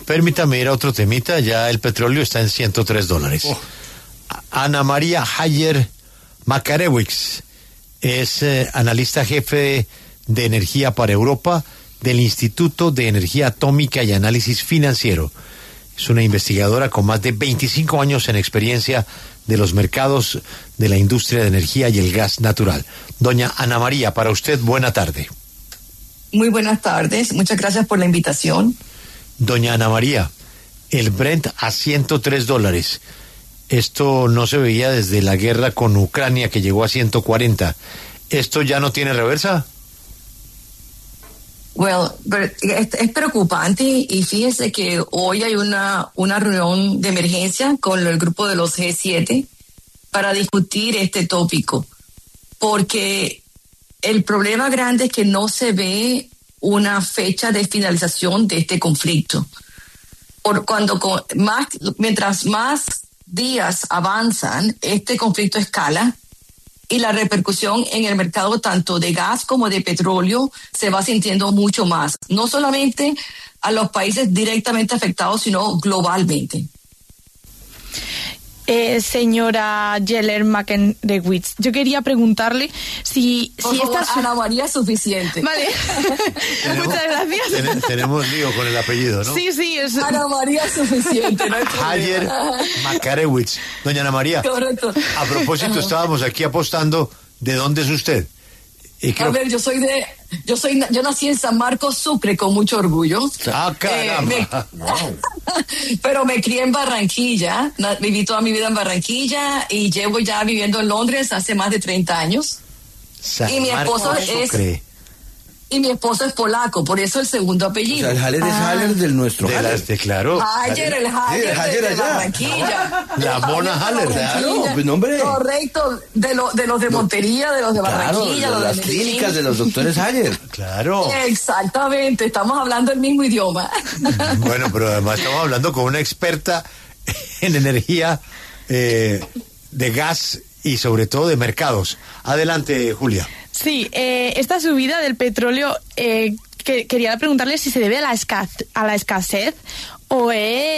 permítame ir a otro temita, ya el petróleo está en $103. Ana María Haller Makarewicz es analista jefe de energía para Europa del Instituto de Energía Atómica y Análisis Financiero. Es una investigadora con más de 25 años en experiencia de los mercados de la industria de energía y el gas natural. Doña Ana María, para usted, buena tarde. Muy buenas tardes, muchas gracias por la invitación. Doña Ana María, el Brent a $103. Esto no se veía desde la guerra con Ucrania, que llegó a 140. ¿Esto ya no tiene reversa? Es preocupante y fíjese que hoy hay una reunión de emergencia con el grupo de los G7 para discutir este tópico, porque el problema grande es que no se ve una fecha de finalización de este conflicto. Mientras más días avanzan, este conflicto escala y la repercusión en el mercado tanto de gas como de petróleo se va sintiendo mucho más, no solamente a los países directamente afectados, sino globalmente. Señora Haller Makarewicz, yo quería preguntarle si esta Ana María es suficiente. Vale. Muchas gracias. Tenemos lío con el apellido, ¿no? Sí, es Ana María es suficiente, no hay problema. Haller Makarewicz. Doña Ana María. Correcto. A propósito, estábamos aquí apostando, ¿de dónde es usted? A ver, yo nací en San Marcos, Sucre, con mucho orgullo. Ah, caramba. Pero me crié en Barranquilla, viví toda mi vida en Barranquilla y llevo ya viviendo en Londres hace más de 30 años. Y mi esposo es polaco, por eso el segundo apellido. O sea, el Haller es Haller del nuestro Haller. Claro. Haller de Barranquilla. La mona Haller. Claro, pues nombre. Correcto, de los de Montería, de los de Barranquilla. Claro, de las clínicas de los doctores Haller. Claro. Exactamente, estamos hablando el mismo idioma. Bueno, pero además estamos hablando con una experta en energía, de gas y sobre todo de mercados. Adelante, Julia. Sí, esta subida del petróleo, quería preguntarle si se debe a la escasez o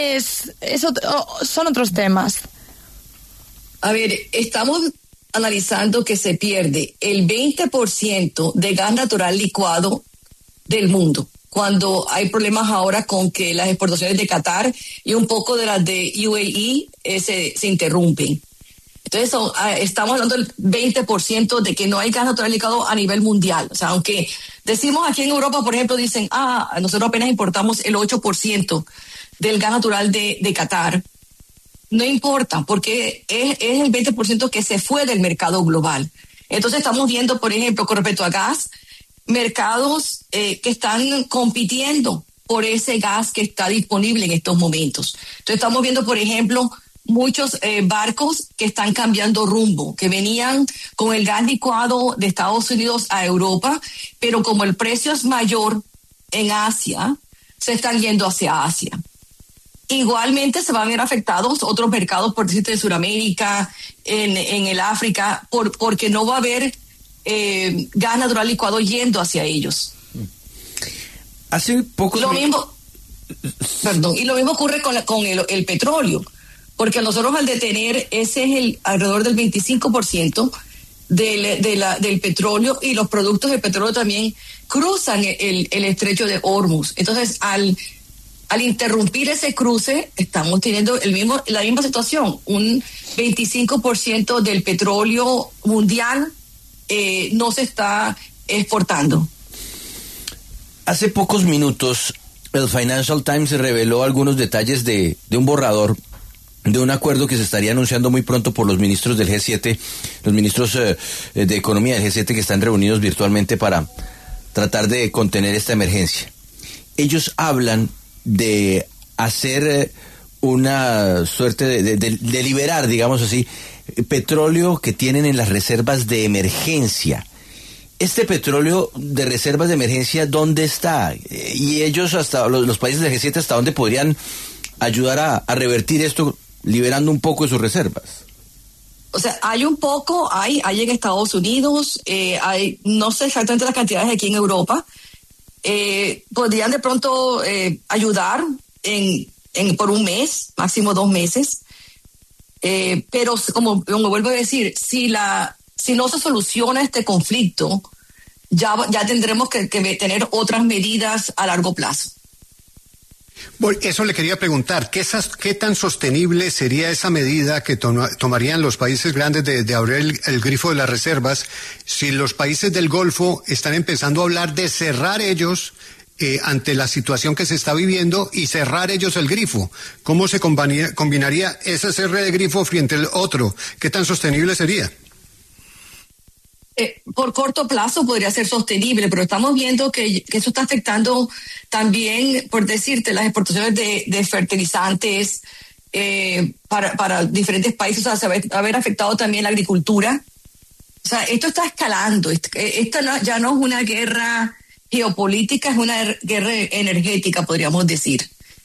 son otros temas. A ver, estamos analizando que se pierde el 20% de gas natural licuado del mundo, cuando hay problemas ahora con que las exportaciones de Qatar y un poco de las de UAE se interrumpen. Entonces, estamos hablando del 20% de que no hay gas natural licuado a nivel mundial. O sea, aunque decimos aquí en Europa, por ejemplo, dicen, nosotros apenas importamos el 8% del gas natural de Qatar. No importa, porque es el 20% que se fue del mercado global. Entonces, estamos viendo, por ejemplo, con respecto a gas, mercados que están compitiendo por ese gas que está disponible en estos momentos. Entonces, estamos viendo, por ejemplo, muchos barcos que están cambiando rumbo, que venían con el gas licuado de Estados Unidos a Europa, pero como el precio es mayor en Asia, se están yendo hacia Asia. Igualmente se van a ver afectados otros mercados, por decirte, de Sudamérica, en el África, porque no va a haber gas natural licuado yendo hacia ellos. Hace pocos y lo mismo ocurre con el petróleo. Porque nosotros al detener ese es alrededor del 25% del petróleo, y los productos de petróleo también cruzan el estrecho de Hormuz. Entonces, al interrumpir ese cruce, estamos teniendo la misma situación. Un 25% del petróleo mundial no se está exportando. Hace pocos minutos, el Financial Times reveló algunos detalles de un borrador de un acuerdo que se estaría anunciando muy pronto por los ministros del G7, los ministros de Economía del G7, que están reunidos virtualmente para tratar de contener esta emergencia. Ellos hablan de hacer una suerte de liberar, digamos así, petróleo que tienen en las reservas de emergencia. Este petróleo de reservas de emergencia, ¿dónde está? Y ellos, hasta los países del G7, ¿hasta dónde podrían ayudar a revertir esto, liberando un poco de sus reservas? O sea, hay un poco, hay en Estados Unidos, no sé exactamente las cantidades aquí en Europa. Podrían de pronto ayudar por un mes, máximo 2 meses. Pero como vuelvo a decir, si no se soluciona este conflicto, ya tendremos que tener otras medidas a largo plazo. Bueno, eso le quería preguntar, ¿qué tan sostenible sería esa medida que tomarían los países grandes de abrir el grifo de las reservas si los países del Golfo están empezando a hablar de cerrar ellos ante la situación que se está viviendo y cerrar ellos el grifo? ¿Cómo se combinaría ese cierre de grifo frente al otro? ¿Qué tan sostenible sería? Por corto plazo podría ser sostenible, pero estamos viendo que eso está afectando también, por decirte, las exportaciones de fertilizantes para diferentes países, o sea, haber afectado también la agricultura. O sea, esto está escalando. Esto ya no es una guerra geopolítica, es una guerra energética, podríamos decir.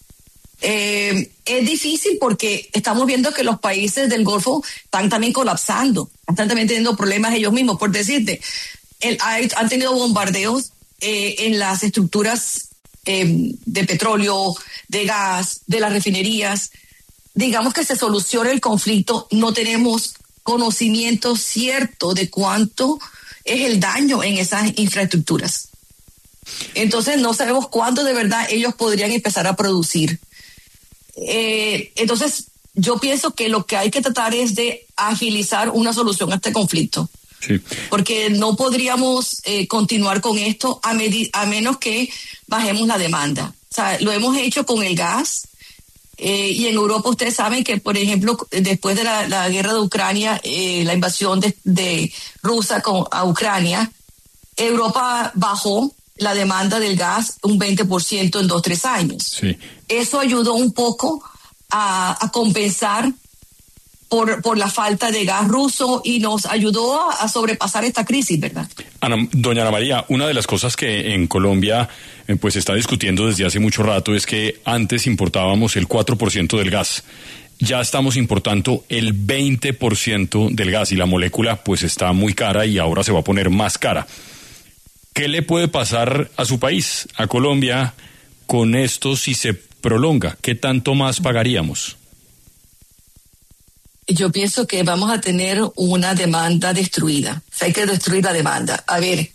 Es difícil porque estamos viendo que los países del Golfo están también colapsando, están también teniendo problemas ellos mismos. Por decirte, han tenido bombardeos en las estructuras de petróleo, de gas, de las refinerías. Digamos que se solucione el conflicto, no tenemos conocimiento cierto de cuánto es el daño en esas infraestructuras. Entonces no sabemos cuándo de verdad ellos podrían empezar a producir. Entonces yo pienso que lo que hay que tratar es de agilizar una solución a este conflicto. Sí. Porque no podríamos continuar con esto a menos que bajemos la demanda. O sea, lo hemos hecho con el gas y en Europa ustedes saben que, por ejemplo, después de la guerra de Ucrania, la invasión de Rusia a Ucrania, Europa bajó la demanda del gas un 20% en 2-3 años. Sí. Eso ayudó un poco a compensar por la falta de gas ruso y nos ayudó a sobrepasar esta crisis, ¿verdad? Doña Ana María, una de las cosas que en Colombia pues se está discutiendo desde hace mucho rato es que antes importábamos el 4% del gas. Ya estamos importando el 20% del gas y la molécula pues está muy cara y ahora se va a poner más cara. ¿Qué le puede pasar a su país, a Colombia, con esto si se prolonga? ¿Qué tanto más pagaríamos? Yo pienso que vamos a tener una demanda destruida. O sea, hay que destruir la demanda. A ver,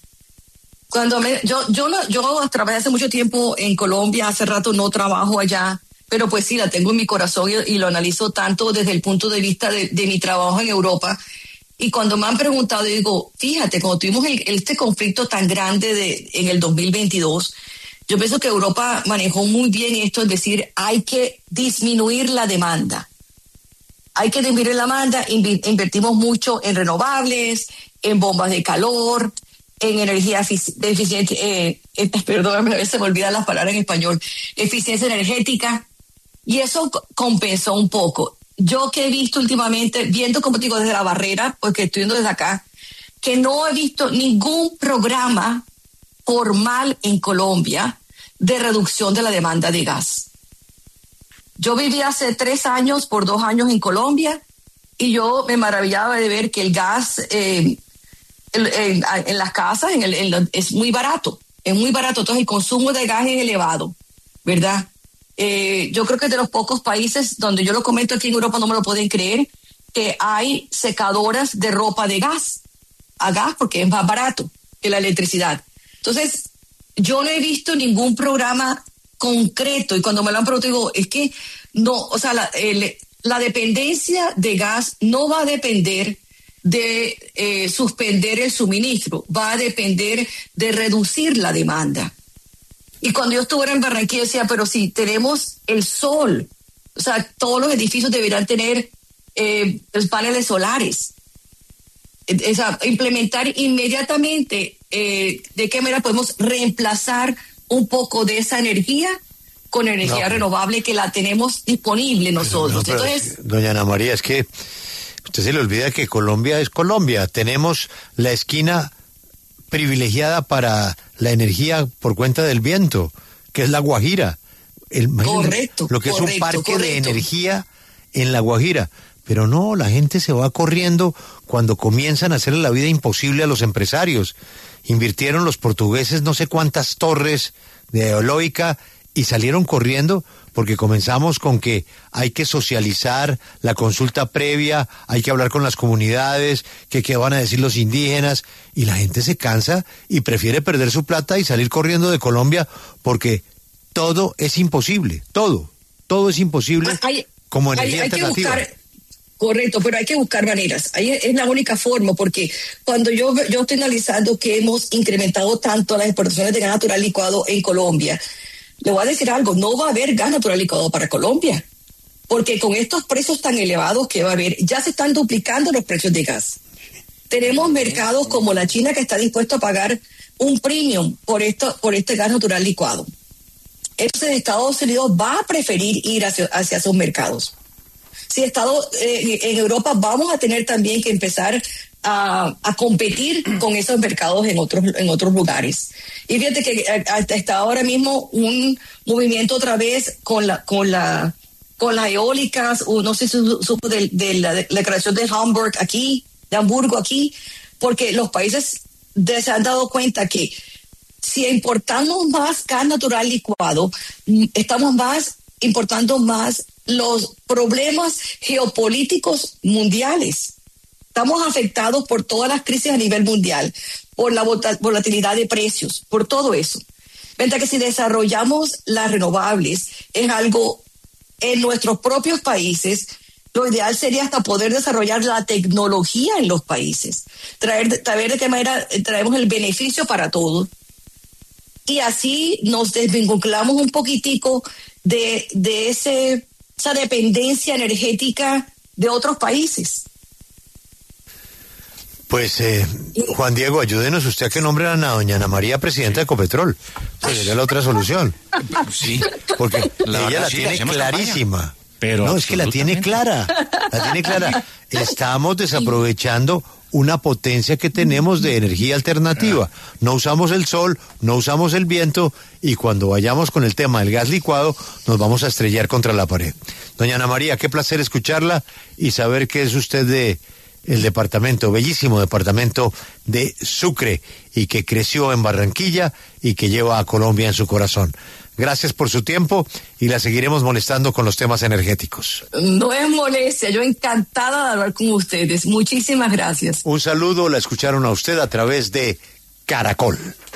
yo trabajé hace mucho tiempo en Colombia, hace rato no trabajo allá, pero pues sí, la tengo en mi corazón y lo analizo tanto desde el punto de vista de mi trabajo en Europa. Y cuando me han preguntado, digo, fíjate, cuando tuvimos este conflicto tan grande en el 2022, yo pienso que Europa manejó muy bien esto, es decir, hay que disminuir la demanda. Hay que disminuir la demanda, invertimos mucho en renovables, en bombas de calor, en energía eficiente, perdóname, a veces se me olvidan las palabras en español, eficiencia energética, y eso compensó un poco. Yo que he visto últimamente, viendo como digo desde la barrera, porque estoy viendo desde acá, que no he visto ningún programa formal en Colombia de reducción de la demanda de gas. Yo viví hace 3 años, por 2 años en Colombia, y yo me maravillaba de ver que el gas en las casas es muy barato, entonces el consumo de gas es elevado, ¿verdad? Yo creo que es de los pocos países donde yo lo comento aquí en Europa, no me lo pueden creer, que hay secadoras de ropa de gas, a gas porque es más barato que la electricidad. Entonces, yo no he visto ningún programa concreto y cuando me lo han preguntado digo, es que no, o sea, la dependencia de gas no va a depender de suspender el suministro, va a depender de reducir la demanda. Y cuando yo estuve en Barranquilla decía, pero si tenemos el sol, o sea, todos los edificios deberán tener los paneles solares. O sea, implementar inmediatamente de qué manera podemos reemplazar un poco de esa energía con energía renovable que la tenemos disponible nosotros. Entonces, doña Ana María, es que usted se le olvida que Colombia es Colombia. Tenemos la esquina privilegiada para la energía por cuenta del viento, que es la Guajira. Correcto. Lo que es un parque de energía en la Guajira. Pero no, la gente se va corriendo cuando comienzan a hacerle la vida imposible a los empresarios. Invirtieron los portugueses no sé cuántas torres de eólica y salieron corriendo porque comenzamos con que hay que socializar la consulta previa, hay que hablar con las comunidades, que qué van a decir los indígenas, y la gente se cansa y prefiere perder su plata y salir corriendo de Colombia porque todo es imposible, todo es imposible como energía alternativa. Correcto, pero hay que buscar maneras. Ahí es la única forma, porque cuando yo estoy analizando que hemos incrementado tanto las exportaciones de gas natural licuado en Colombia, le voy a decir algo, no va a haber gas natural licuado para Colombia, porque con estos precios tan elevados que va a haber, ya se están duplicando los precios de gas. Tenemos mercados como la China que está dispuesto a pagar un premium por este gas natural licuado. Entonces Estados Unidos va a preferir ir hacia esos mercados. Si en Europa vamos a tener también que empezar a competir con esos mercados en otros lugares. Y fíjate que está ahora mismo un movimiento otra vez con las eólicas, o no sé si supo de la declaración de Hamburgo aquí, porque los países se han dado cuenta que si importamos más gas natural licuado, estamos importando más los problemas geopolíticos mundiales. Estamos afectados por todas las crisis a nivel mundial, por la volatilidad de precios, por todo eso. Mientras que si desarrollamos las renovables, es algo en nuestros propios países, lo ideal sería hasta poder desarrollar la tecnología en los países, saber de qué manera traemos el beneficio para todos. Y así nos desvinculamos un poquitico de esa dependencia energética de otros países. Pues, Juan Diego, ayúdenos usted a que nombren a doña Ana María presidenta de Ecopetrol. Pues sería la otra solución. Sí. Porque ella la tiene clarísima. Pero no, es que la tiene clara. Estamos desaprovechando una potencia que tenemos de energía alternativa. No usamos el sol, no usamos el viento, y cuando vayamos con el tema del gas licuado, nos vamos a estrellar contra la pared. Doña Ana María, qué placer escucharla y saber que es usted de el bellísimo departamento de Sucre, y que creció en Barranquilla y que lleva a Colombia en su corazón. Gracias por su tiempo y la seguiremos molestando con los temas energéticos. No es molestia, yo encantada de hablar con ustedes. Muchísimas gracias. Un saludo, la escucharon a usted a través de Caracol.